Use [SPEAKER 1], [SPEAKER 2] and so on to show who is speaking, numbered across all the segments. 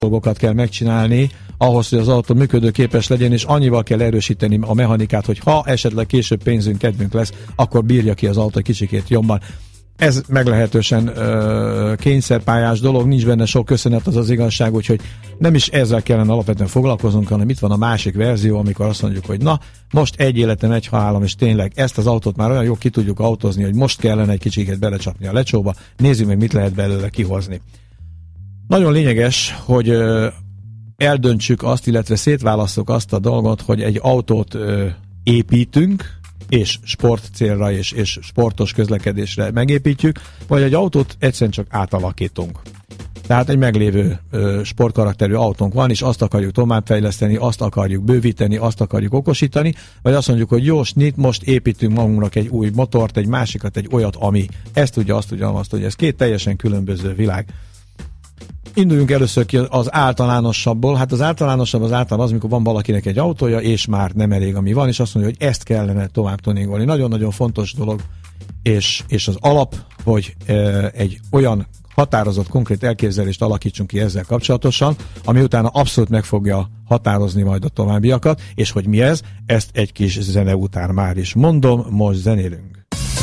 [SPEAKER 1] dolgokat kell megcsinálni ahhoz, hogy az autó működőképes legyen, és annyival kell erősíteni a mechanikát, hogy ha esetleg később pénzünk, kedvünk lesz, akkor bírja ki az autó egy kicsikét jobban. Ez meglehetősen kényszerpályás dolog, nincs benne sok köszönet, az az igazság, úgyhogy nem is ezzel kellene alapvetően foglalkoznunk, hanem itt van a másik verzió, amikor azt mondjuk, hogy na, most egy életem, egy halálom, és tényleg ezt az autót már olyan jól ki tudjuk autózni, hogy most kellene egy kicsiket belecsapni a lecsóba, nézzük meg, mit lehet belőle kihozni. Nagyon lényeges, hogy eldöntsük azt, illetve szétválasszuk azt a dolgot, hogy egy autót építünk, és sport célra és sportos közlekedésre megépítjük, vagy egy autót egyszerűen csak átalakítunk. Tehát egy meglévő sportkarakterű autónk van, és azt akarjuk továbbfejleszteni, azt akarjuk bővíteni, azt akarjuk okosítani, vagy azt mondjuk, hogy jó, most építünk magunknak egy új motort, egy másikat, egy olyat, ami ezt tudja, azt tudja, azt tudja. Ez két teljesen különböző világ. Induljunk először ki az általánosabbból. Hát az általánosabb az általában az, amikor van valakinek egy autója, és már nem elég, ami van, és azt mondja, hogy ezt kellene tovább tuningolni. Nagyon-nagyon fontos dolog, és az alap, hogy egy olyan határozott, konkrét elképzelést alakítsunk ki ezzel kapcsolatosan, ami utána abszolút meg fogja határozni majd a továbbiakat, és hogy mi ez, ezt egy kis zene után már is mondom, most zenélünk.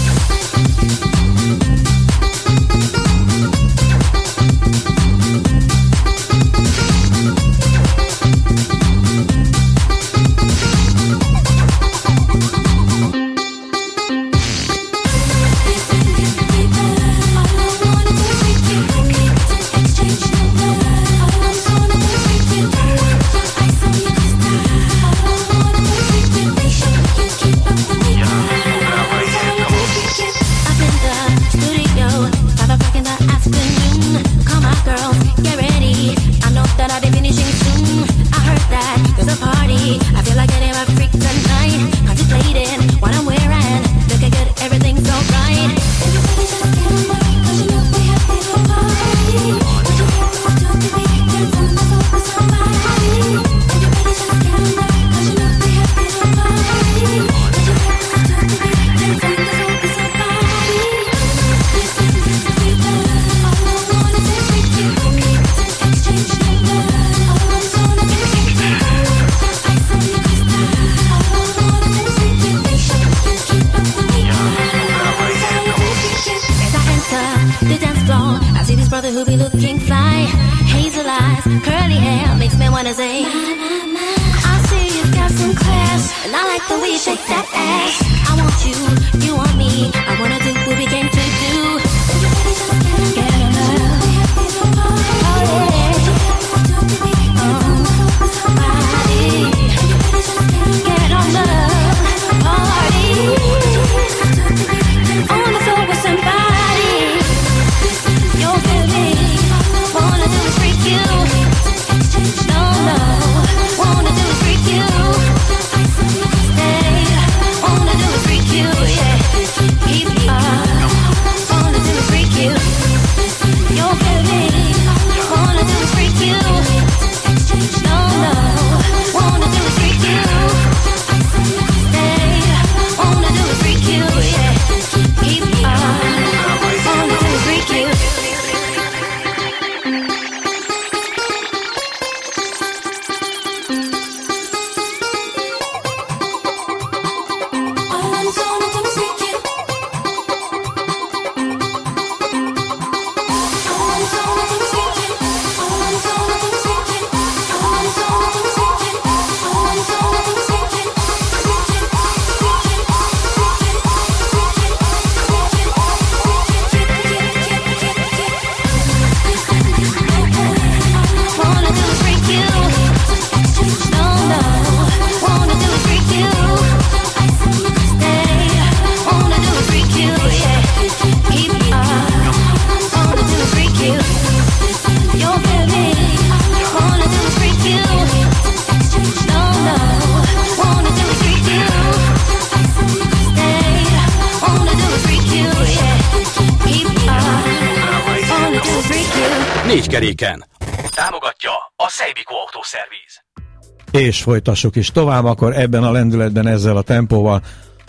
[SPEAKER 2] Keréken. Támogatja a Szejbikó Autószerviz.
[SPEAKER 1] És folytassuk is tovább, akkor ebben a lendületben, ezzel a tempóval.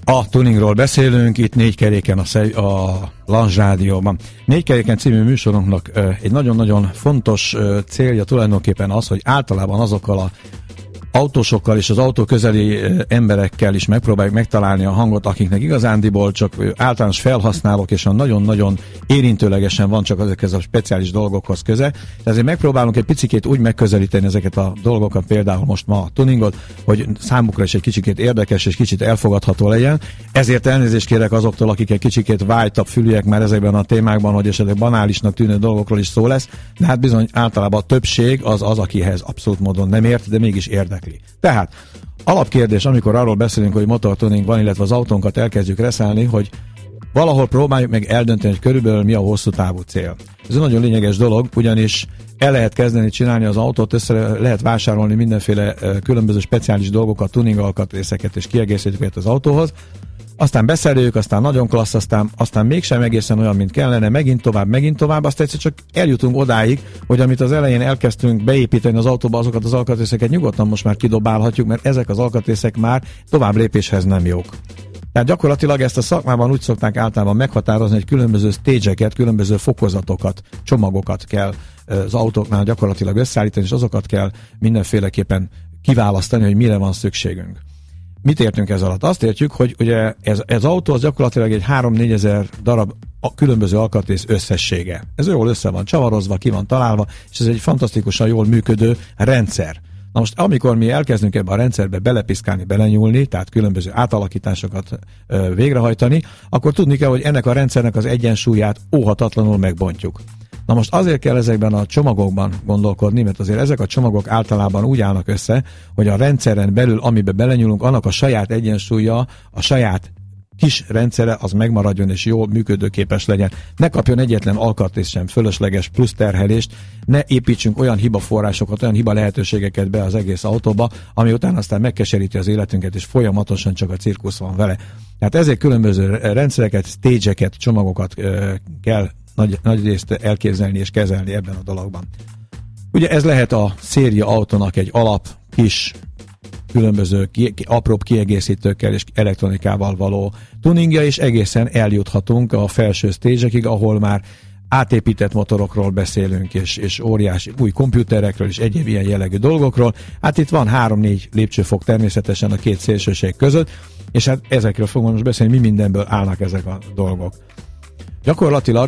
[SPEAKER 1] A tuningról beszélünk, itt 4 keréken a Lange Rádióban. 4 keréken című műsorunknak egy nagyon-nagyon fontos célja tulajdonképpen az, hogy általában azokkal a autósokkal és az autó közeli emberekkel is megpróbáljuk megtalálni a hangot, akiknek igazándiból csak általános felhasználók, és a nagyon-nagyon érintőlegesen van csak ezekhez a speciális dolgokhoz köze. De ezért megpróbálunk egy picikét úgy megközelíteni ezeket a dolgokat, például most ma a tuningot, hogy számukra is egy kicsikét érdekes és kicsit elfogadható legyen. Ezért elnézést kérek azoktól, akik egy kicsikét vájtabb fülűek már ezekben a témákban, hogy esetleg banálisnak tűnő dolgokról is szó lesz, de hát bizony általában a többség az, akihez abszolút módon nem ért, de mégis érdekli. Tehát alapkérdés, amikor arról beszélünk, hogy motortuning van, illetve az autónkat elkezdjük reszálni, hogy valahol próbáljuk meg eldönteni, hogy körülbelül mi a hosszú távú cél. Ez egy nagyon lényeges dolog, ugyanis el lehet kezdeni csinálni az autót, össze lehet vásárolni mindenféle különböző speciális dolgokat, tuning alkatrészeket és kiegészítőket az autóhoz, aztán beszereljük, aztán nagyon klassz, aztán mégsem egészen olyan, mint kellene, megint tovább, aztán egyszer csak eljutunk odáig, hogy amit az elején elkezdtünk beépíteni az autóba, azokat az alkatrészeket nyugodtan most már kidobálhatjuk, mert ezek az alkatrészek már tovább lépéshez nem jók. Tehát gyakorlatilag ezt a szakmában úgy szokták általában meghatározni, hogy különböző stage-eket, különböző fokozatokat, csomagokat kell az autóknál gyakorlatilag összeállítani, és azokat kell mindenféleképpen kiválasztani, hogy mire van szükségünk. Mit értünk ez alatt? Azt értjük, hogy ugye ez autó az gyakorlatilag egy 3-4 ezer darab különböző alkatrész összessége. Ez jól össze van csavarozva, ki van találva, és ez egy fantasztikusan jól működő rendszer. Na most, amikor mi elkezdünk ebbe a rendszerbe belepiszkálni, belenyúlni, tehát különböző átalakításokat végrehajtani, akkor tudni kell, hogy ennek a rendszernek az egyensúlyát óhatatlanul megbontjuk. Na most azért kell ezekben a csomagokban gondolkodni, mert azért ezek a csomagok általában úgy állnak össze, hogy a rendszeren belül, amibe belenyúlunk, annak a saját egyensúlya, a saját kis rendszere az megmaradjon és jól működőképes legyen. Ne kapjon egyetlen alkatrész sem fölösleges plusz terhelést, ne építsünk olyan hibaforrásokat, olyan hiba lehetőségeket be az egész autóba, ami után aztán megkeseríti az életünket, és folyamatosan csak a cirkusz van vele. Tehát ezért különböző rendszereket, stage-eket, csomagokat kell nagy részt elképzelni és kezelni ebben a dologban. Ugye ez lehet a széria autónak egy alap, kis, különböző apróbb kiegészítőkkel és elektronikával való tuningja, és egészen eljuthatunk a felső stage-ekig, ahol már átépített motorokról beszélünk, és óriási új komputerekről és egyéb ilyen jellegű dolgokról. Hát itt van 3-4 lépcsőfok természetesen a két szélsőség között, és hát ezekről fogom most beszélni, mi mindenből állnak ezek a dolgok. Gyakorlatilag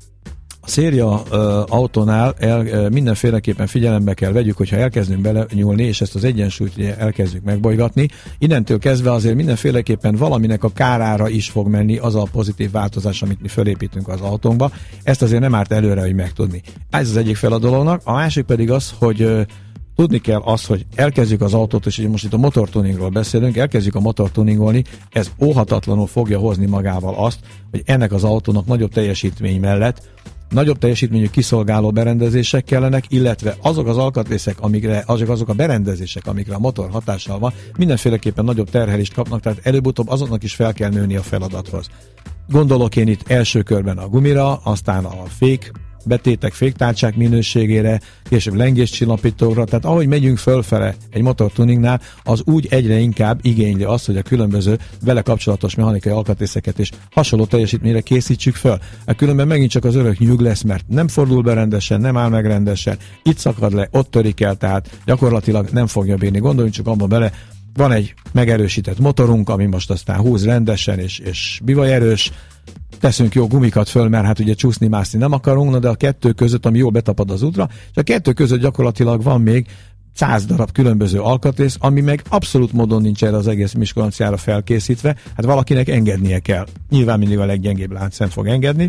[SPEAKER 1] a széria autónál mindenféleképpen figyelembe kell vegyük, hogyha elkezdünk belenyúlni, és ezt az egyensúlyt elkezdjük megbolygatni, innentől kezdve azért mindenféleképpen valaminek a kárára is fog menni az a pozitív változás, amit mi fölépítünk az autónkba. Ezt azért nem árt előre, hogy megtudni. Ez az egyik fel a dolognak, a másik pedig az, hogy tudni kell azt, hogy elkezdjük az autót, és most itt a motortuningról beszélünk, elkezdjük a motortuningolni, ez óhatatlanul fogja hozni magával azt, hogy ennek az autónak nagyobb teljesítmény mellett nagyobb teljesítményű kiszolgáló berendezések kellenek, illetve azok az alkatrészek, azok a berendezések, amikre a motor hatással van, mindenféleképpen nagyobb terhelést kapnak, tehát előbb-utóbb azoknak is fel kell nőni a feladathoz. Gondolok én itt első körben a gumira, aztán a fék betétek, féktárcsák minőségére, később lengéscsillapítókra, tehát ahogy megyünk fölfele egy motortuningnál, az úgy egyre inkább igényli azt, hogy a különböző vele kapcsolatos mechanikai alkatrészeket is hasonló teljesítményre készítsük föl. Különben megint csak az örök nyug lesz, mert nem fordul be rendesen, nem áll meg rendesen, itt szakad le, ott törik el, tehát gyakorlatilag nem fogja bírni. Gondoljunk csak abba bele, van egy megerősített motorunk, ami most aztán húz rendesen és bivajerős, teszünk jó gumikat föl, mert hát ugye csúszni-mászni nem akarunk, de a kettő között, ami jól betapad az útra, és a kettő között gyakorlatilag van még 100 darab különböző alkatrész, ami meg abszolút módon nincs erre az egész Miskolciára felkészítve, hát valakinek engednie kell. Nyilván mindig a leggyengébb láncszem fog engedni,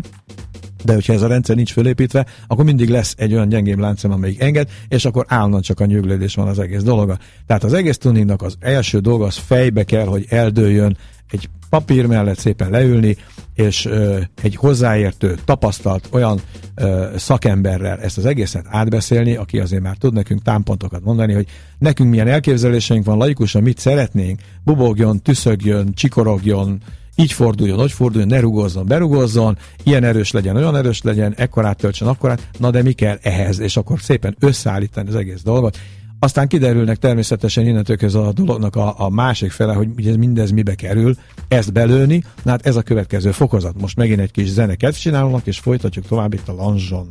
[SPEAKER 1] de hogyha ez a rendszer nincs fölépítve, akkor mindig lesz egy olyan gyengébb láncszem, amelyik enged, és akkor állandóan csak a nyüglődés van az egész dologa. Tehát az egész tuningnak az első dolga az fejbe kell, hogy eldőljön, egy papír mellett szépen leülni, és egy hozzáértő, tapasztalt olyan szakemberrel ezt az egészet átbeszélni, aki azért már tud nekünk támpontokat mondani, hogy nekünk milyen elképzeléseink van, laikusan mit szeretnénk, bubogjon, tüszögjön, csikorogjon, így forduljon, hogy forduljon, ne rugózzon, berugózzon, ilyen erős legyen, olyan erős legyen, ekkorát töltsön, akkorát, na de mi kell ehhez, és akkor szépen összeállítani az egész dolgot. Aztán kiderülnek természetesen innentől kezdve a dolognak a másik fele, hogy ugye mindez mibe kerül, ezt belőni, na hát ez a következő fokozat. Most megint egy kis zeneket csinálunk, és folytatjuk tovább itt a Lounge-on.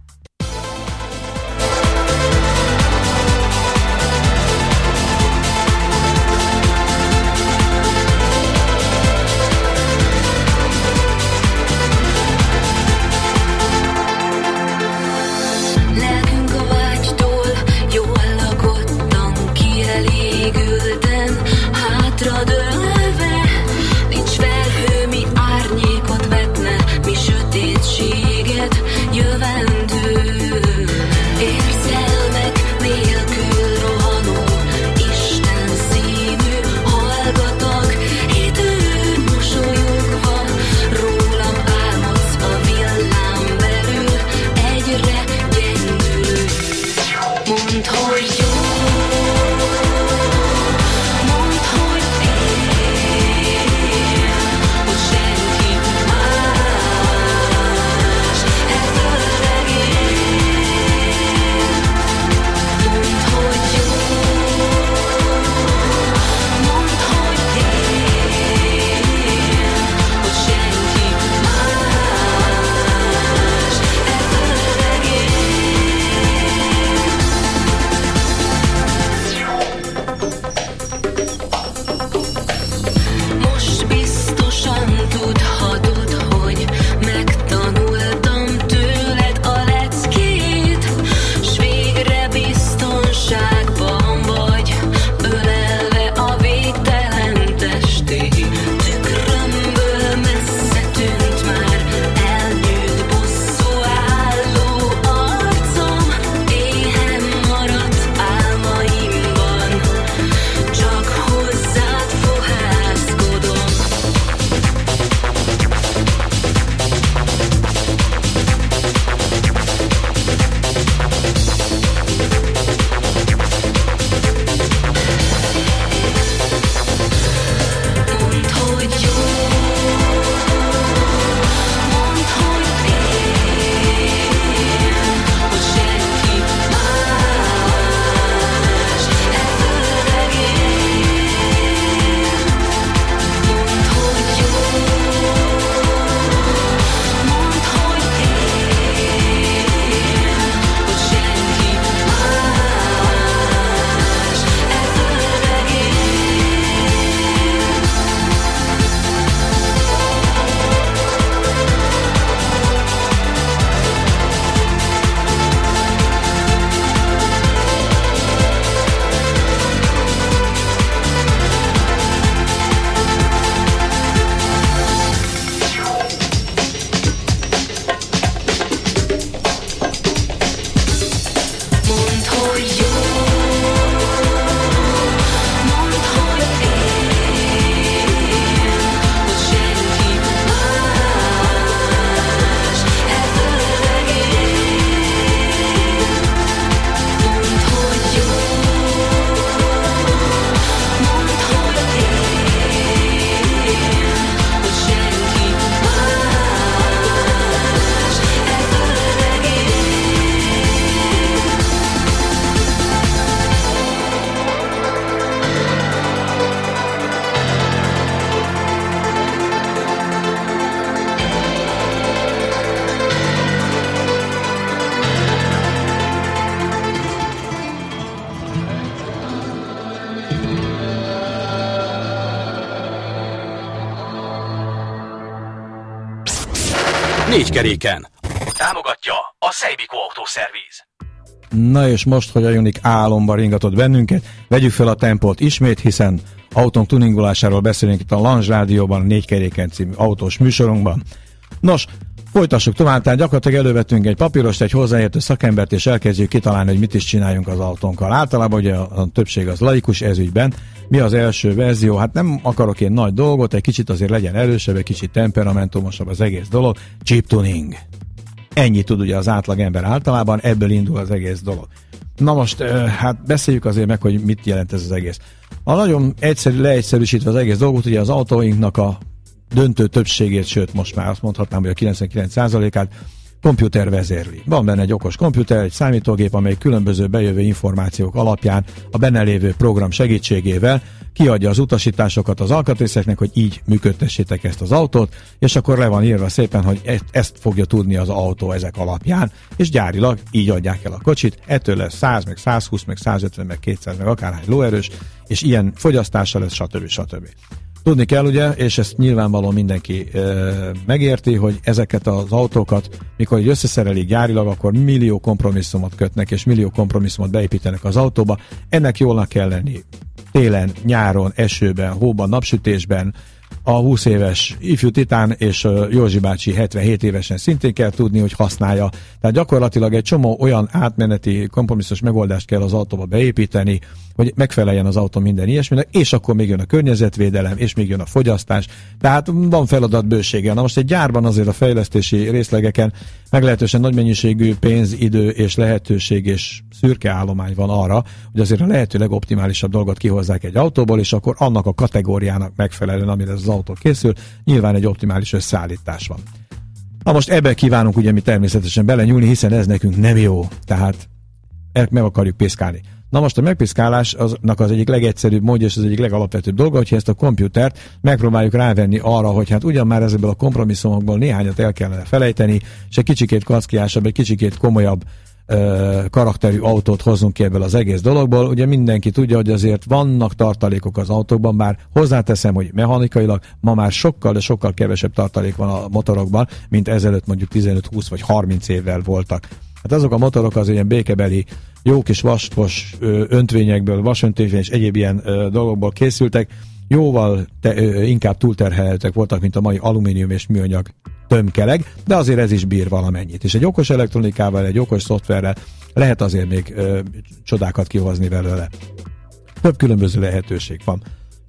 [SPEAKER 2] Négy keréken. Támogatja a Szejbikó Autószerviz.
[SPEAKER 1] Na és most, hogy a Jonik álomba ringatott bennünket, vegyük fel a tempót ismét, hiszen autónk tuningolásáról beszélünk itt a Lounge Rádióban, a Négy keréken című autós műsorunkban. Nos, folytassuk tovább, tehát gyakorlatilag elővettünk egy papírost, egy hozzáértő szakembert, és elkezdjük kitalálni, hogy mit is csináljunk az autónkkal. Általában ugye a többség az laikus ez ügyben. Mi az első verzió? Hát nem akarok én nagy dolgot, egy kicsit azért legyen erősebb, egy kicsit temperamentumosabb az egész dolog. Chip tuning. Ennyit tud ugye az átlagember általában, ebből indul az egész dolog. Na most, hát beszéljük azért meg, hogy mit jelent ez az egész. A nagyon leegyszerűsítve az egész dolgot, ugye az autóinknak a döntő többségét, sőt most már azt mondhatnám, hogy a 99%-át komputer vezérli. Van benne egy okos komputer, egy számítógép, amely különböző bejövő információk alapján a benne lévő program segítségével kiadja az utasításokat az alkatrészeknek, hogy így működtessétek ezt az autót, és akkor le van írva szépen, hogy ezt fogja tudni az autó ezek alapján, és gyárilag így adják el a kocsit, ettől lesz 100, meg 120, meg 150, meg 200, meg akárhány lóerős, és ilyen fogyasztása lesz, stb. Tudni kell ugye, és ezt nyilvánvalóan mindenki megérti, hogy ezeket az autókat, mikor így összeszerelik gyárilag, akkor millió kompromisszumot kötnek, és millió kompromisszumot beépítenek az autóba. Ennek jólnak kell lenni télen, nyáron, esőben, hóban, napsütésben. A 20 éves ifjú titán és Józsi bácsi 77 évesen szintén kell tudni, hogy használja. Tehát gyakorlatilag egy csomó olyan átmeneti kompromisszos megoldást kell az autóba beépíteni, hogy megfeleljen az autó minden ilyesminek, és akkor még jön a környezetvédelem, és még jön a fogyasztás. Tehát van feladat bősége. Na most egy gyárban azért a fejlesztési részlegeken meglehetősen nagy mennyiségű pénz, idő és lehetőség és szürke állomány van arra, hogy azért a lehető legoptimálisabb dolgot kihozzák egy autóból, és akkor annak a kategóriának megfelelően, amire az autó készül, nyilván egy optimális összeállítás van. Na most ebbe kívánunk ugye mi természetesen belenyúlni, hiszen ez nekünk nem jó, tehát meg akarjuk piszkálni. Na most a megpiszkálásnak az egyik legegyszerűbb módja és az egyik legalapvetőbb dolga, hogyha ezt a komputert megpróbáljuk rávenni arra, hogy hát ugyan már ezekből a kompromisszumokból néhányat el kellene felejteni, és egy kicsikét kackiásabb, egy kicsikét komolyabb karakterű autót hozzunk ki ebből az egész dologból. Ugye mindenki tudja, hogy azért vannak tartalékok az autókban, bár hozzáteszem, hogy mechanikailag ma már sokkal, de sokkal kevesebb tartalék van a motorokban, mint ezelőtt mondjuk 15-20 vagy 30 évvel voltak. Hát azok a motorok az ilyen békebeli, jó kis vaskos öntvényekből, vasöntvény és egyéb ilyen dolgokból készültek, jóval inkább túlterheltek voltak, mint a mai alumínium és műanyag tömkeleg, de azért ez is bír valamennyit. És egy okos elektronikával, egy okos szoftverrel lehet azért még csodákat kihozni belőle. Több különböző lehetőség van.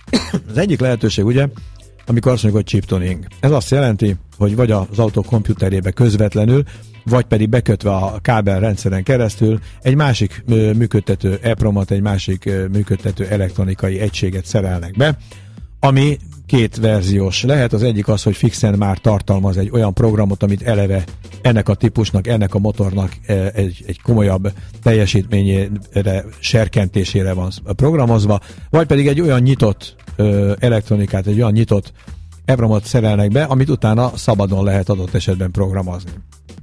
[SPEAKER 1] Az egyik lehetőség ugye, amikor azt mondjuk, hogy chip tuning. Ez azt jelenti, hogy vagy az autó komputerébe közvetlenül, vagy pedig bekötve a kábelrendszeren keresztül egy másik működtető EPROM-ot, egy másik működtető elektronikai egységet szerelnek be, ami két verziós lehet. Az egyik az, hogy fixen már tartalmaz egy olyan programot, amit eleve ennek a típusnak, ennek a motornak egy komolyabb teljesítményére, serkentésére van programozva, vagy pedig egy olyan nyitott elektronikát, egy olyan nyitott EPROM-ot szerelnek be, amit utána szabadon lehet adott esetben programozni.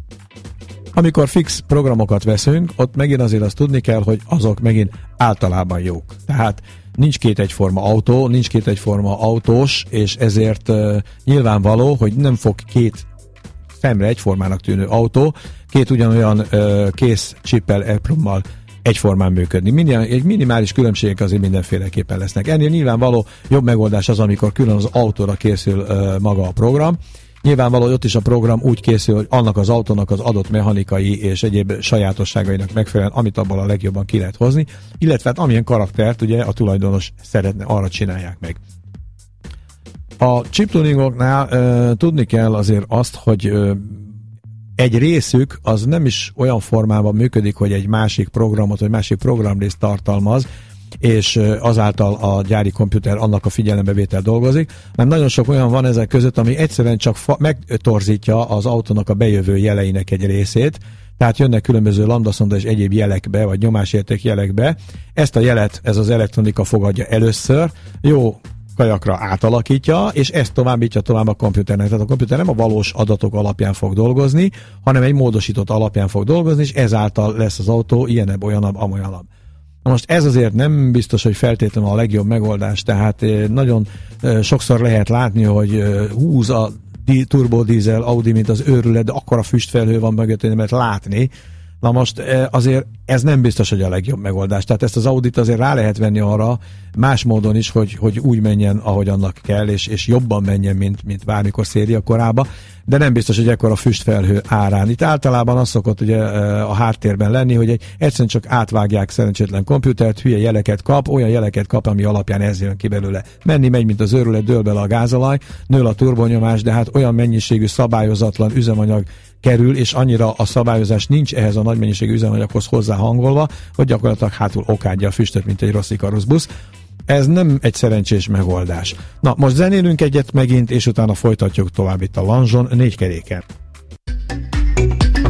[SPEAKER 1] Amikor fix programokat veszünk, ott megint azért azt tudni kell, hogy azok megint általában jók. Tehát nincs két egyforma autó, nincs két egyforma autós, és ezért nyilvánvaló, hogy nem fog két szemre egyformának tűnő autó, két ugyanolyan kész chippel, EPROM-mal egyformán működni. Egy minimális különbségek azért mindenféleképpen lesznek. Ennél nyilvánvaló jobb megoldás az, amikor külön az autóra készül maga a program. Nyilvánvaló, hogy ott is a program úgy készül, hogy annak az autónak az adott mechanikai és egyéb sajátosságainak megfelelően, amit abból a legjobban ki lehet hozni, illetve hát amilyen karaktert ugye a tulajdonos szeretne, arra csinálják meg. A chip tuningoknál tudni kell azért azt, hogy egy részük az nem is olyan formában működik, hogy egy másik programot, vagy másik programrészt tartalmaz, és azáltal a gyári komputer annak a figyelembevétel dolgozik, mert nagyon sok olyan van ezek között, ami egyszerűen csak megtorzítja az autónak a bejövő jeleinek egy részét, tehát jönnek különböző lambda-szonda és egyéb jelekbe, vagy nyomásérték jelekbe. Ezt a jelet ez az elektronika fogadja először, jó kajakra átalakítja, és ezt továbbítja tovább a komputernek. Tehát a komputer nem a valós adatok alapján fog dolgozni, hanem egy módosított alapján fog dolgozni, és ezáltal lesz az autó ilyenebb, olyanabb, amolyanabb. Na most ez azért nem biztos, hogy feltétlenül a legjobb megoldás, tehát nagyon sokszor lehet látni, hogy húz a turbodízel Audi, mint az őrület, de akkora füstfelhő van mögött, hogy nem lehet látni. Na most azért ez nem biztos, hogy a legjobb megoldás. Tehát ezt az Audit azért rá lehet venni arra más módon is, hogy úgy menjen, ahogy annak kell, és jobban menjen, mint bármikor széria korában, de nem biztos, hogy ekkor a füstfelhő árán. Itt általában az szokott ugye a háttérben lenni, hogy egyszerűen csak átvágják szerencsétlen komputert, hülye jeleket kap, olyan jeleket kap, ami alapján ez jön ki belőle. Menni megy, mint az őrület, dől bele a gázolaj, nő a turbonyomás, de hát olyan mennyiségű szabályozatlan üzemanyag kerül, és annyira a szabályozás nincs ehhez a nagy mennyiségű üzemanyaghoz hozzáhangolva, hogy gyakorlatilag hátul okádja a füstöt, mint egy rossz Ikarus busz. Ez nem egy szerencsés megoldás. Na, most zenélünk egyet megint, és utána folytatjuk tovább itt a Lanzson 4 keréken.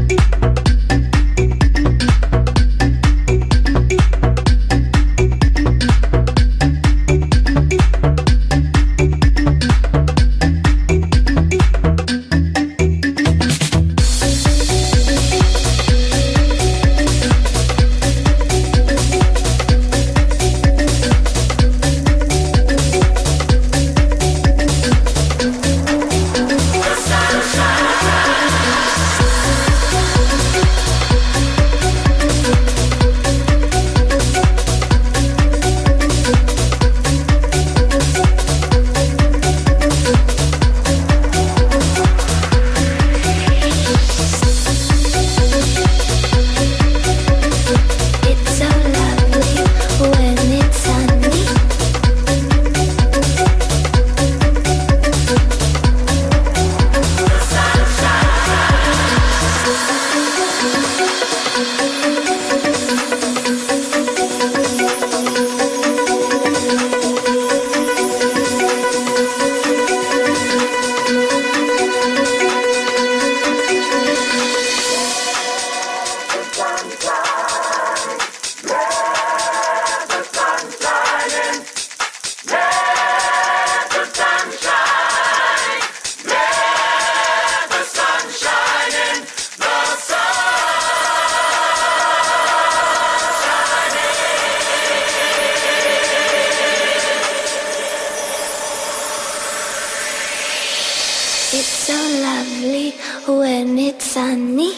[SPEAKER 3] when it's sunny.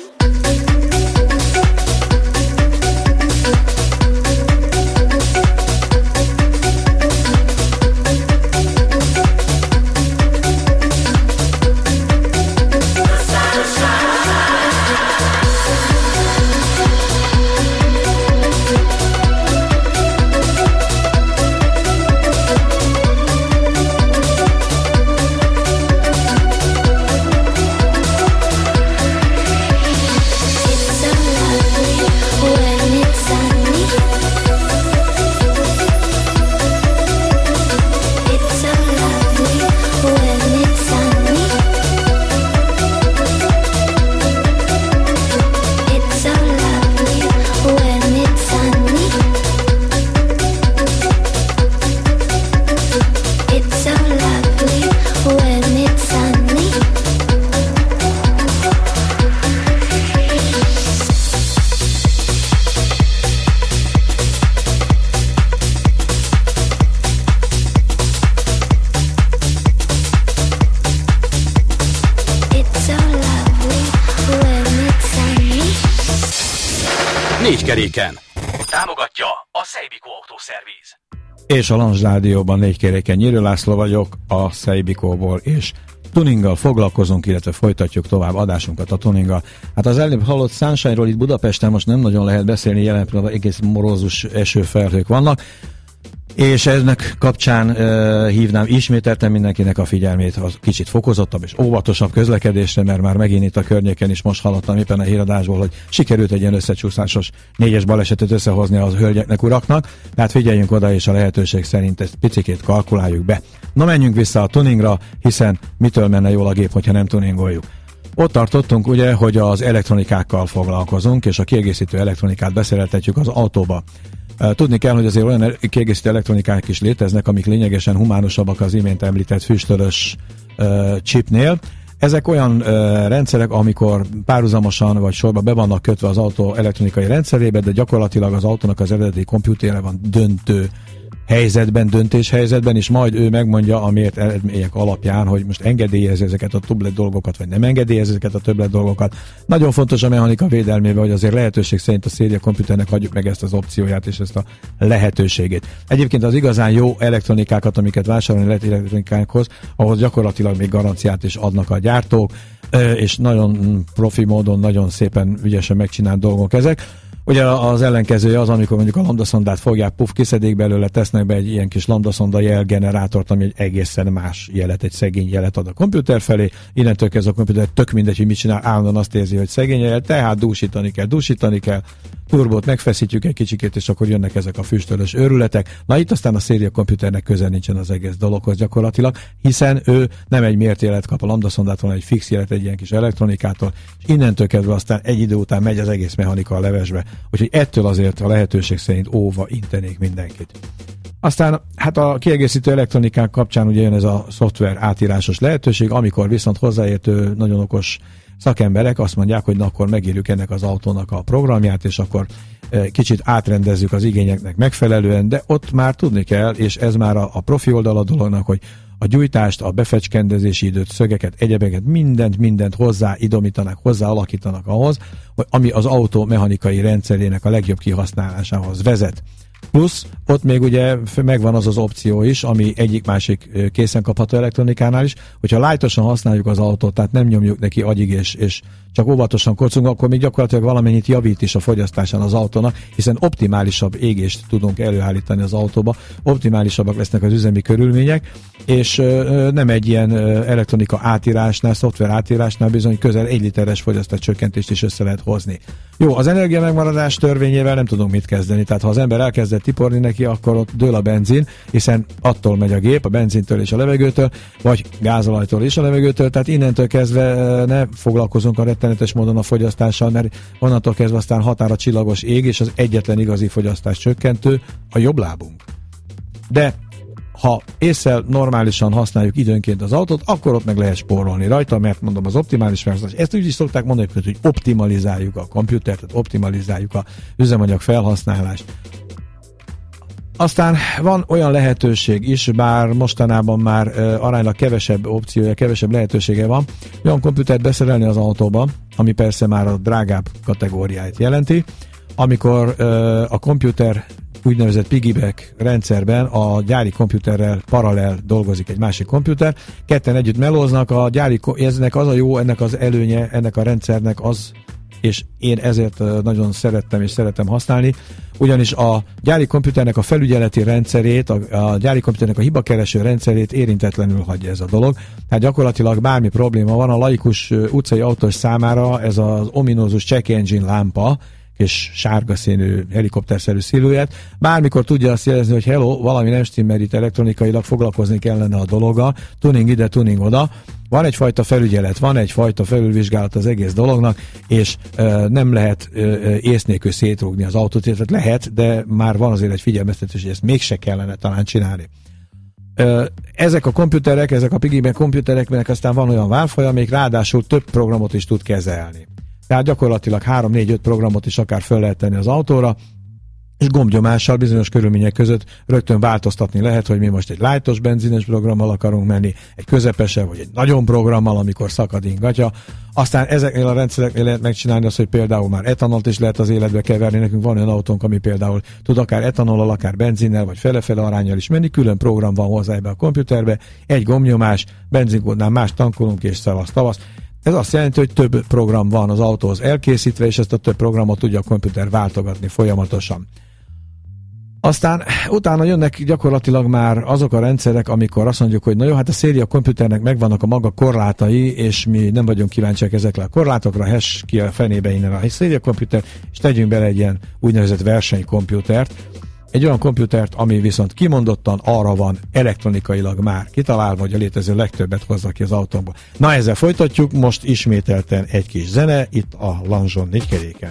[SPEAKER 2] Keréken. Támogatja a Seibiko Autószerviz.
[SPEAKER 1] És a Lange Rádióban 4 keréken Nyírő László vagyok a Seibikóból, és tuninggal foglalkozunk, illetve folytatjuk tovább adásunkat a tuninggal. Hát az előbb hallott Sunshine-ról itt Budapesten most nem nagyon lehet beszélni, jelen pillanatban egész morózus esőfelhők vannak, és ennek kapcsán hívnám ismételten mindenkinek a figyelmét a kicsit fokozottabb és óvatosabb közlekedésre, mert már megint itt a környéken is most hallottam éppen a híradásból, hogy sikerült egy ilyen összecsúszásos 4-es balesetet összehozni az hölgyeknek, uraknak, tehát figyeljünk oda, és a lehetőség szerint ezt picikét kalkuláljuk be. Na menjünk vissza a tuningra, hiszen mitől menne jól a gép, hogyha nem tuningoljuk. Ott tartottunk ugye, hogy az elektronikákkal foglalkozunk, és a kiegészítő elektronikát beszereltetjük az autóba. Tudni kell, hogy azért olyan kiegészítő elektronikák is léteznek, amik lényegesen humánusabbak az imént említett füstölös chipnél. Ezek olyan rendszerek, amikor párhuzamosan vagy sorba be vannak kötve az autó elektronikai rendszerébe, de gyakorlatilag az autónak az eredeti kompjútere van döntő helyzetben, döntéshelyzetben, és majd ő megmondja a mért eredmények alapján, hogy most engedélyezi ezeket a többlet dolgokat, vagy nem engedélyezi ezeket a többlet dolgokat. Nagyon fontos a mechanika védelmében, hogy azért lehetőség szerint a széria komputernek hagyjuk meg ezt az opcióját és ezt a lehetőségét. Egyébként az igazán jó elektronikákat, amiket vásárolni lehet elektronikákhoz, ahhoz gyakorlatilag még garanciát is adnak a gyártók, és nagyon profi módon, nagyon szépen ügyesen megcsinált dolgok ezek. Ugye az ellenkezője az, amikor mondjuk a lambdaszondát fogják, kiszedik belőle, tesznek be egy ilyen kis lambdaszonda jelgenerátort, ami egy egészen más jelet, egy szegény jelet ad a komputer felé. Innentől kezdve a komputer tök mindegy, hogy mit csinál, állandóan azt érzi, hogy szegény jel, tehát dúsítani kell, turbót megfeszítjük egy kicsikét, és akkor jönnek ezek a füstölös őrületek. Na itt aztán a széria komputernek közel nincsen az egész dologhoz gyakorlatilag, hiszen ő nem egy mért jelet kap a lambdaszondától, hanem egy fix jelet egy ilyen kis elektronikától, és innentől kezdve aztán egy idő után megy az egész mechanika a levesbe. Úgyhogy ettől azért a lehetőség szerint óva intenék mindenkit. Aztán hát a kiegészítő elektronikák kapcsán ugye jön ez a szoftver átírásos lehetőség, amikor viszont hozzáértő nagyon okos szakemberek azt mondják, hogy na akkor megírjuk ennek az autónak a programját, és akkor kicsit átrendezzük az igényeknek megfelelően, de ott már tudni kell, és ez már a profi oldal a dolognak, hogy a gyújtást, a befecskendezési időt, szögeket, egyebeket, mindent hozzá idomítanak, hozzá alakítanak ahhoz, hogy ami az autó mechanikai rendszerének a legjobb kihasználásához vezet. Plusz ott még ugye megvan az az opció is, ami egyik-másik készen kapható elektronikánál is, hogyha lightosan használjuk az autót, tehát nem nyomjuk neki agyig és csak óvatosan kocunk, akkor még gyakorlatilag valamennyit javít is a fogyasztásán az autónak, hiszen optimálisabb égést tudunk előállítani az autóba, optimálisabbak lesznek az üzemi körülmények, és nem egy ilyen elektronika átírásnál, szoftver átírásnál bizony közel 1 literes fogyasztás csökkentést is össze lehet hozni. Jó, az energia megmaradás törvényével nem tudunk mit kezdeni, tehát ha az ember elkezdett tiporni neki, akkor ott dől a benzin, hiszen attól megy a gép, a benzintől és a levegőtől, vagy gázolajtól és a levegőtől, tehát innentől kezdve ne foglalkozunk a rettenetes módon a fogyasztással, mert onnantól kezdve aztán határa csillagos ég, és az egyetlen igazi fogyasztás csökkentő a jobb lábunk. De ha ésszel normálisan használjuk időnként az autót, akkor ott meg lehet spórolni rajta, mert mondom az optimális felhasználás. Ezt úgy is szokták mondani, hogy optimalizáljuk a komputert, tehát optimalizáljuk a üzemanyag felhasználást. Aztán van olyan lehetőség is, bár mostanában már aránylag kevesebb opciója, kevesebb lehetősége van, olyan komputert beszerelni az autóba, ami persze már a drágább kategóriáit jelenti, amikor a komputer úgynevezett piggyback rendszerben a gyári komputerrel paralel dolgozik egy másik komputer, ketten együtt melóznak, ennek az a jó, ennek az előnye, ennek a rendszernek az, és én ezért nagyon szerettem és szeretem használni, ugyanis a gyári komputernek a felügyeleti rendszerét, a gyári komputernek a hibakereső rendszerét érintetlenül hagyja ez a dolog. Tehát gyakorlatilag bármi probléma van, a laikus utcai autós számára ez az ominózus check engine lámpa, és sárga színű helikopterszerű sziluett, bármikor tudja azt jelezni, hogy hello, valami nem stimmel itt elektronikailag, foglalkozni kellene a dologgal, tuning ide, tuning oda. Van egyfajta felügyelet, van egyfajta felülvizsgálat az egész dolognak, és nem lehet ész nélkül szétrúgni az autót, illetve lehet, de már van azért egy figyelmeztetés, hogy ezt mégse kellene talán csinálni. Ezek a komputerek, ezek a piggyback komputereknek aztán van olyan válfaja, amelyik ráadásul több programot is tud kezelni. Tehát gyakorlatilag 3-4-5 programot is akár föl lehet tenni az autóra, és gombnyomással bizonyos körülmények között rögtön változtatni lehet, hogy mi most egy lightos benzines programmal akarunk menni, egy közepesebb, vagy egy nagyon programmal, amikor szakad ingatja. Aztán ezeknél a rendszereknél lehet megcsinálni azt, hogy például már etanolt is lehet az életbe keverni. Nekünk van olyan autónk, ami például tud akár etanollal, akár benzinnel, vagy fele-fele aránnyal is menni. Külön program van hozzá ebbe a komputerbe, egy gombnyomás, benzinkódnál más tankolunk, és szavasz. Ez azt jelenti, hogy több program van az autóhoz elkészítve, és ezt a több programot tudja a komputer váltogatni folyamatosan. Aztán utána jönnek gyakorlatilag már azok a rendszerek, amikor azt mondjuk, hogy na jó, hát a széria komputernek megvannak a maga korlátai, és mi nem vagyunk kíváncsiak ezekre a korlátokra, hess ki a fenébe innen a széria komputer, és tegyünk bele egy ilyen úgynevezett versenykomputert. Egy olyan komputert, ami viszont kimondottan arra van elektronikailag már kitalálva, hogy a létező legtöbbet hozza ki az autóból. Na, ezzel folytatjuk, most ismételten egy kis zene, itt a Lanzson 4 keréken.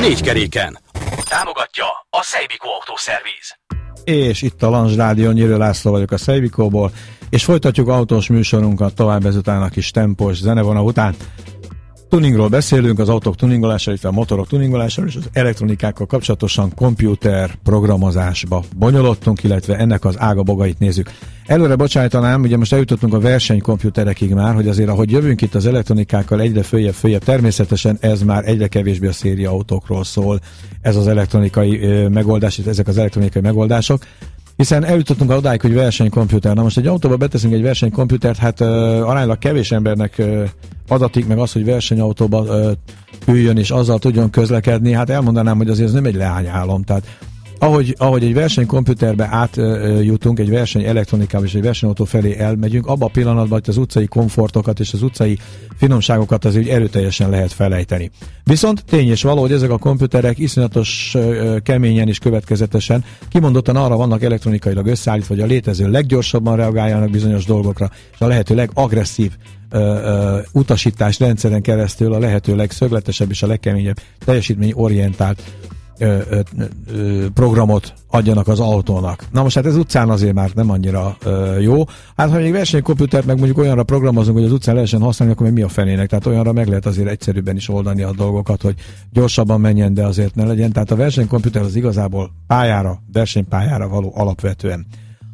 [SPEAKER 2] 4 keréken. Támogatja a Szejbikó Autószerviz.
[SPEAKER 1] És itt a Lange Rádió, Nyírő László vagyok a Szejbikóból, és folytatjuk autós műsorunkat tovább ezután a kis tempós zenevonal után. Tuningról beszélünk, az autók tuningolásáról, illetve a motorok tuningolásáról, és az elektronikákkal kapcsolatosan komputer programozásba bonyolodtunk, illetve ennek az ágabogait nézzük. Előre bocsájtanám, ugye most eljutottunk a versenykomputerekig már, hogy azért ahogy jövünk itt az elektronikákkal egyre följebb, természetesen ez már egyre kevésbé a széria autókról szól, ez az elektronikai megoldás, ezek az elektronikai megoldások, hiszen eljutottunk odáig, hogy versenykomputer. Na most egy autóba beteszünk egy versenykomputert, hát aránylag kevés embernek adatik meg az, hogy versenyautóba üljön és azzal tudjon közlekedni, hát elmondanám, hogy azért ez nem egy leányálom, tehát ahogy egy versenykomputerbe átjutunk, egy verseny elektronikába és egy versenyautó felé elmegyünk, abban a pillanatban, hogy az utcai komfortokat és az utcai finomságokat azért erőteljesen lehet felejteni. Viszont tény és való, hogy ezek a komputerek iszonyatos keményen és következetesen kimondottan arra vannak elektronikailag összeállítva, hogy a létező leggyorsabban reagáljanak bizonyos dolgokra, és a lehető legagresszív utasítás rendszeren keresztül a lehető legszögletesebb és a legkeményebb teljesítményorientált programot adjanak az autónak. Na most hát ez utcán azért már nem annyira jó. Hát ha egy versenykomputert meg mondjuk olyanra programozunk, hogy az utcán lehessen használni, akkor meg mi a fenének? Tehát olyanra meg lehet azért egyszerűbben is oldani a dolgokat, hogy gyorsabban menjen, de azért ne legyen. Tehát a versenykomputer az igazából versenypályára való alapvetően.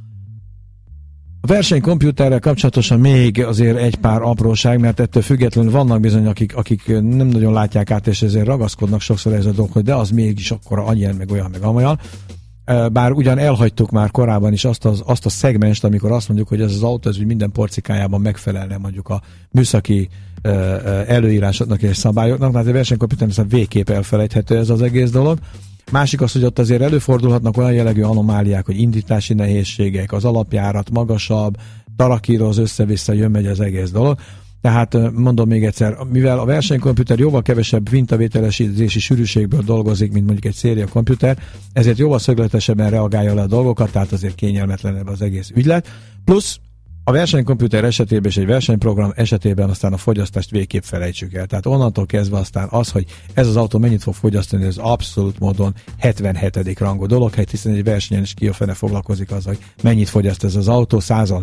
[SPEAKER 1] A versenykomputerrel kapcsolatosan még azért egy pár apróság, mert ettől függetlenül vannak bizony, akik nem nagyon látják át, és ezért ragaszkodnak sokszor ez a dolog, de az mégis akkora annyian, meg olyan, meg amolyan. Bár ugyan elhagytuk már korábban is azt a szegmenst, amikor azt mondjuk, hogy ez az autó ez úgy minden porcikájában megfelelne mondjuk a műszaki előírásoknak és szabályoknak, tehát a versenykomputerben végképp elfelejthető ez az egész dolog. Másik az, hogy ott azért előfordulhatnak olyan jellegű anomáliák, hogy indítási nehézségek, az alapjárat magasabb, tarakíroz, össze-vissza jön-megy az egész dolog. Tehát mondom még egyszer, mivel a versenykomputer jóval kevesebb mintavételesítési sűrűségből dolgozik, mint mondjuk egy széria komputer, ezért jóval szögletesebben reagálja le a dolgokat, tehát azért kényelmetlenebb az egész ügylet. Plusz a versenykomputer esetében és egy versenyprogram esetében aztán a fogyasztást végképp felejtsük el. Tehát onnantól kezdve aztán az, hogy ez az autó mennyit fog fogyasztani, ez abszolút módon 77. rangú dolog, hiszen egy versenyen is ki a fene foglalkozik az, hogy mennyit fogyaszt ez az autó 100-on.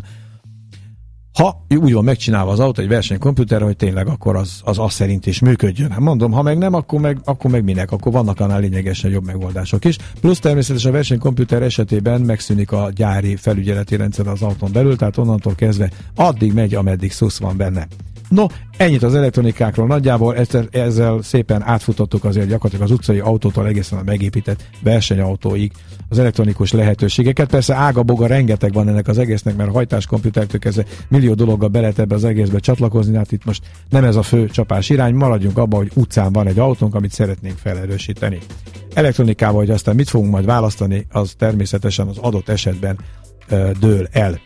[SPEAKER 1] Ha úgy van megcsinálva az autó egy versenykomputerre, hogy tényleg akkor az szerint is működjön. Hát mondom, ha meg nem, akkor meg minek, akkor vannak annál lényegesen jobb megoldások is. Plusz természetesen a versenykomputer esetében megszűnik a gyári felügyeleti rendszer az autón belül, tehát onnantól kezdve addig megy, ameddig szusz van benne. No, ennyit az elektronikákról nagyjából, ezzel szépen átfutottuk azért gyakorlatilag az utcai autótól egészen a megépített versenyautóig az elektronikus lehetőségeket. Persze ága-boga rengeteg van ennek az egésznek, mert a hajtáskomputertől kezdve millió dologgal be lehet ebbe az egészbe csatlakozni, hát itt most nem ez a fő csapás irány, maradjunk abban, hogy utcán van egy autónk, amit szeretnénk felerősíteni. Elektronikával, hogy aztán mit fogunk majd választani, az természetesen az adott esetben dől el.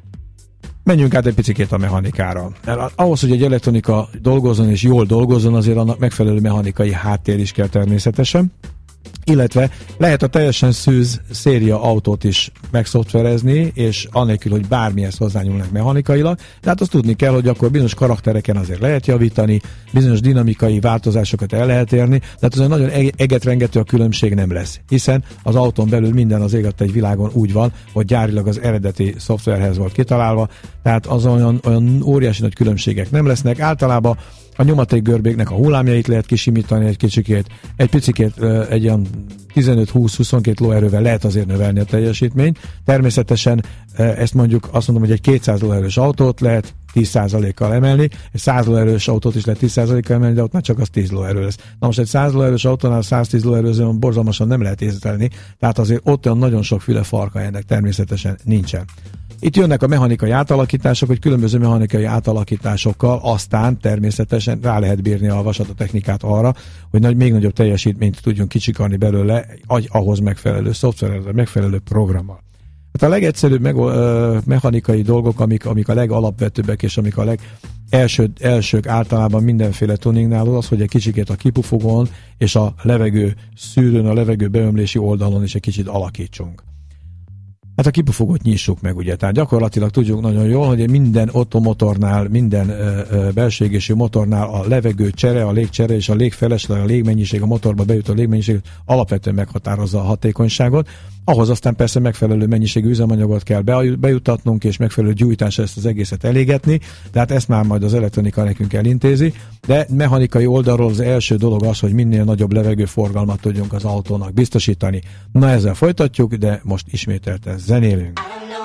[SPEAKER 1] Menjünk át egy picikét a mechanikára. Ahhoz, hogy egy elektronika dolgozzon és jól dolgozzon, azért annak megfelelő mechanikai háttér is kell természetesen, illetve lehet a teljesen szűz széria autót is megszoftverezni, és anélkül, hogy bármihez hozzányúlnak mechanikailag, tehát azt tudni kell, hogy akkor bizonyos karaktereken azért lehet javítani, bizonyos dinamikai változásokat el lehet érni, tehát azért nagyon egetrengető a különbség nem lesz, hiszen az autón belül minden az ég egy világon úgy van, hogy gyárilag az eredeti szoftverhez volt kitalálva, tehát az olyan óriási nagy különbségek nem lesznek. Általában a nyomatékgörbéknek a hullámjait lehet kisimítani egy kicsikét, egy picikét, egy olyan 15-20-22 lóerővel lehet azért növelni a teljesítményt. Természetesen ezt mondjuk azt mondom, hogy egy 200 lóerős autót lehet 10%-kal emelni, egy 100 lóerős autót is lehet 10%-kal emelni, de ott már csak az 10 lóerő lesz. Na most egy 100 lóerős autónál 110 lóerőzőn borzalmasan nem lehet észlelni, tehát azért ott olyan nagyon sokféle farka ennek természetesen nincsen. Itt jönnek a mechanikai átalakítások, hogy különböző mechanikai átalakításokkal aztán természetesen rá lehet bírni a vasatotechnikát arra, hogy még nagyobb teljesítményt tudjunk kicsikarni belőle ahhoz megfelelő szoftverrel, megfelelő programmal. Hát a legegyszerűbb mechanikai dolgok, amik a legalapvetőbbek és amik a legelsők általában mindenféle tuningnál az, hogy egy kicsikét a kipufogon és a levegő szűrőn, a levegő beömlési oldalon is egy kicsit alakítsunk. Hát a kipufogót nyissuk meg, ugye. Tehát gyakorlatilag tudjuk nagyon jól, hogy minden ottomotornál, minden belső égésű motornál a levegő csere, a légcsere és a légfelesleg, a légmennyiség, a motorba bejutó légmennyiség alapvetően meghatározza a hatékonyságot. Ahhoz aztán persze megfelelő mennyiségű üzemanyagot kell bejutatnunk, és megfelelő gyújtásra ezt az egészet elégetni, tehát ezt már majd az elektronika nekünk elintézi, de mechanikai oldalról az első dolog az, hogy minél nagyobb levegőforgalmat tudjunk az autónak biztosítani. Na, ezzel folytatjuk, de most ismételten zenélünk.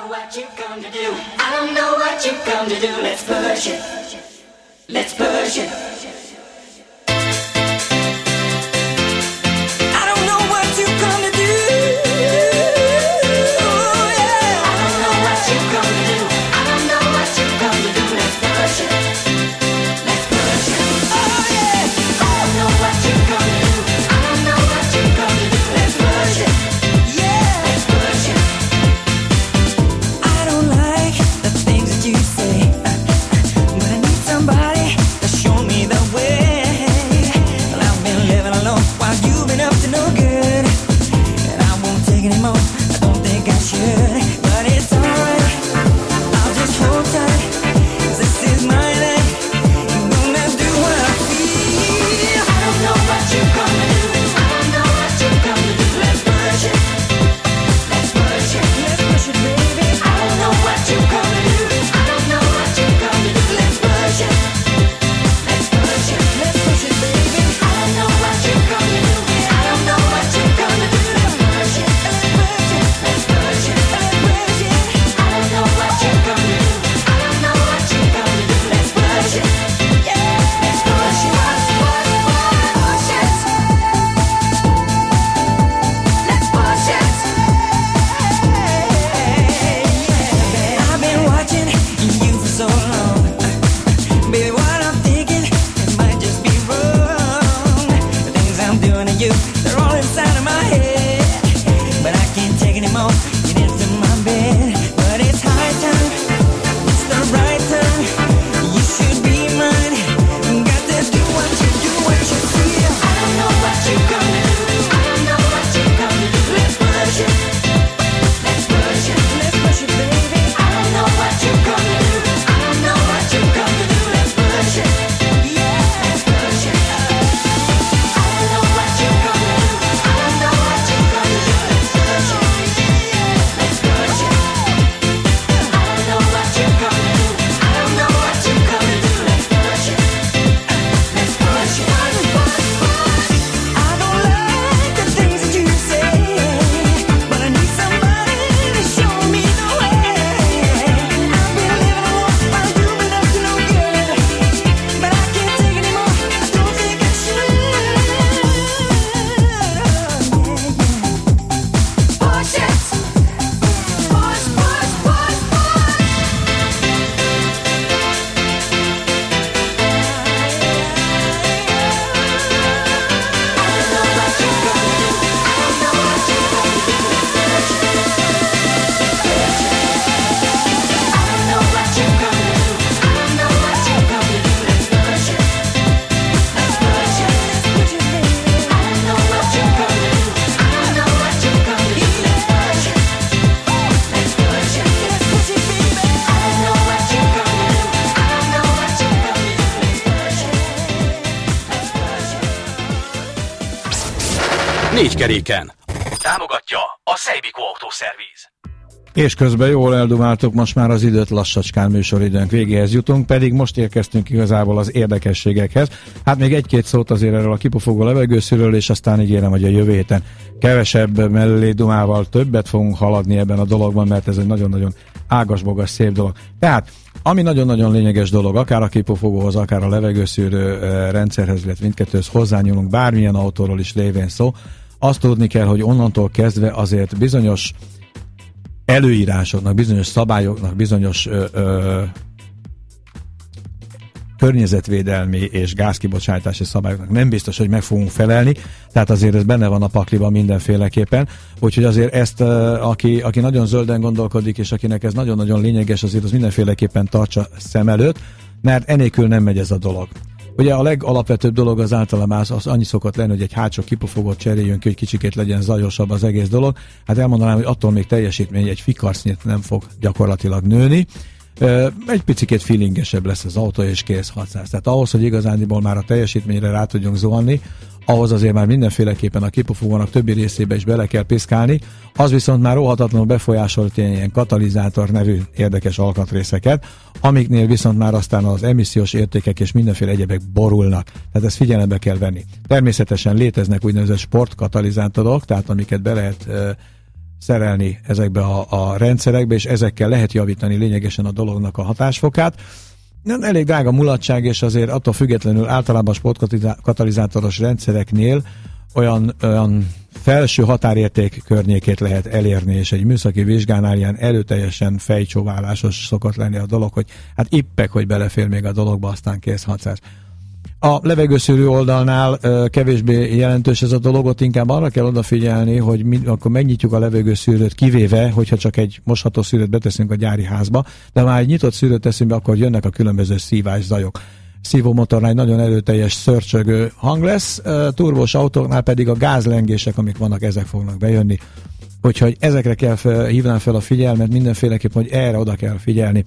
[SPEAKER 2] Négy keréken. Támogatja a Szejbikó Autószervíz.
[SPEAKER 1] És közben jól eldumáltuk, most már az időt lassacskán műsoridőnk végéhez jutunk, pedig most érkeztünk igazából az érdekességekhez. Hát még egy-két szót azért erről a kipufogó levegőszűrről, és aztán ígérem, hogy a jövő héten kevesebb mellédumával többet fogunk haladni ebben a dologban, mert ez egy nagyon-nagyon ágas-bogas, szép dolog. Tehát, ami nagyon-nagyon lényeges dolog, akár a kipufogóhoz, akár a levegőszűrő rendszerhez, illetve mindkettőhöz hozzányúlunk, bármilyen autóról is lévén szó, azt tudni kell, hogy onnantól kezdve azért bizonyos előírásoknak, bizonyos szabályoknak, bizonyos környezetvédelmi és gázkibocsátási szabályoknak nem biztos, hogy meg fogunk felelni, tehát azért ez benne van a pakliban mindenféleképpen, úgyhogy azért ezt, aki nagyon zölden gondolkodik, és akinek ez nagyon-nagyon lényeges, azért az mindenféleképpen tartsa szem előtt, mert enélkül nem megy ez a dolog. Ugye a legalapvetőbb dolog az általában az annyi szokott lenni, hogy egy hátsó kipufogót cseréljünk ki, hogy kicsikét legyen zajosabb az egész dolog. Hát elmondanám, hogy attól még teljesítmény egy fikarcnyit nem fog gyakorlatilag nőni. Egy picikét feelingesebb lesz az autó, és kész 600. Tehát ahhoz, hogy igazándiból már a teljesítményre rá tudjunk zuhanni, ahhoz azért már mindenféleképpen a kipufogónak többi részébe is bele kell piszkálni, az viszont már óhatatlanul befolyásolt ilyen katalizátor nevű érdekes alkatrészeket, amiknél viszont már aztán az emissziós értékek és mindenféle egyebek borulnak. Tehát ezt figyelembe kell venni. Természetesen léteznek úgynevezett sportkatalizátorok, tehát amiket be lehet szerelni ezekbe a rendszerekbe, és ezekkel lehet javítani lényegesen a dolognak a hatásfokát. Elég drága mulatság, és azért attól függetlenül általában sportkatalizátoros rendszereknél olyan felső határérték környékét lehet elérni, és egy műszaki vizsgánál ilyen erőteljesen fejcsóválásos szokott lenni a dolog, hogy hát ippek, hogy belefér még a dologba, aztán kész 600. A levegőszűrő oldalnál kevésbé jelentős ez a dolog, ott inkább arra kell odafigyelni, hogy akkor megnyitjuk a levegőszűrőt, kivéve, hogyha csak egy mosható szűrőt beteszünk a gyári házba, de már egy nyitott szűrőt teszünk be, akkor jönnek a különböző szívászajok. Szívómotornál egy nagyon erőteljes szörcsögő hang lesz, turbós autóknál pedig a gázlengések, amik vannak, ezek fognak bejönni. Úgyhogy ezekre hívnám fel a figyelmet mindenféleképpen, hogy erre oda kell figyelni.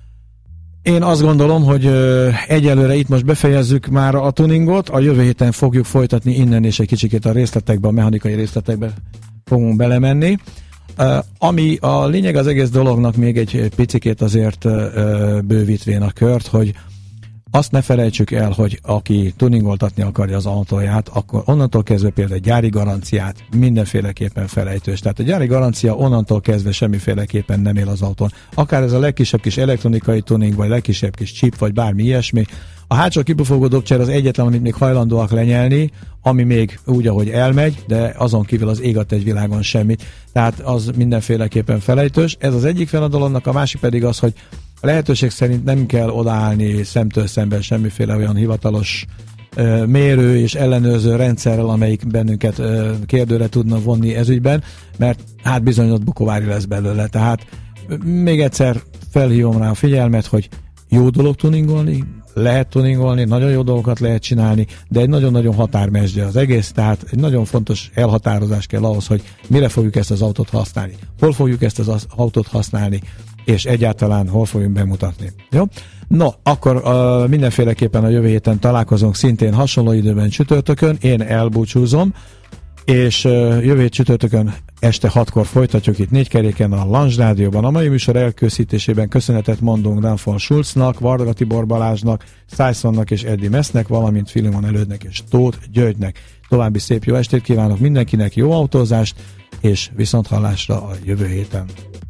[SPEAKER 1] Én azt gondolom, hogy egyelőre itt most befejezzük már a tuningot, a jövő héten fogjuk folytatni innen, és egy kicsikét a részletekbe, a mechanikai részletekbe fogunk belemenni. Ami a lényeg az egész dolognak, még egy picikét azért bővítvén a kört, hogy azt ne felejtsük el, hogy aki tuningoltatni akarja az autóját, akkor onnantól kezdve például gyári garanciát mindenféleképpen felejtős. Tehát a gyári garancia onnantól kezdve semmiféleképpen nem él az autón. Akár ez a legkisebb kis elektronikai tuning, vagy legkisebb kis chip, vagy bármi ilyesmi. A hátsó kipufogó dobcser az egyetlen, amit még hajlandóak lenyelni, ami még úgy, ahogy elmegy, de azon kívül az ég egy világon semmit. Tehát az mindenféleképpen felejtős. Ez az egyik fel a dolognak, a másik pedig az, hogy a lehetőség szerint nem kell odaállni szemtől szemben semmiféle olyan hivatalos mérő és ellenőrző rendszerrel, amelyik bennünket kérdőre tudna vonni ezügyben, mert hát bizony ott bukovári lesz belőle. Tehát még egyszer felhívom rá a figyelmet, hogy jó dolog tuningolni, lehet tuningolni, nagyon jó dolgokat lehet csinálni, de egy nagyon-nagyon határmesdje az egész, tehát egy nagyon fontos elhatározás kell ahhoz, hogy mire fogjuk ezt az autót használni, hol fogjuk ezt az autót használni, és egyáltalán hol fogjuk bemutatni. Jó? No, akkor mindenféleképpen a jövő héten találkozunk szintén hasonló időben csütörtökön, én elbúcsúzom, és jövő hét csütörtökön este 6-kor folytatjuk itt 4 keréken a Lange Rádióban. A mai műsor elkészítésében köszönetet mondunk Dan von Schulznak, Varga Tibor Balázsnak, Szájszonnak és Eddie Messnek, valamint Filimon Elődnek és Tóth Györgynek. További szép jó estét kívánok mindenkinek, jó autózást, és viszonthallásra a jövő héten.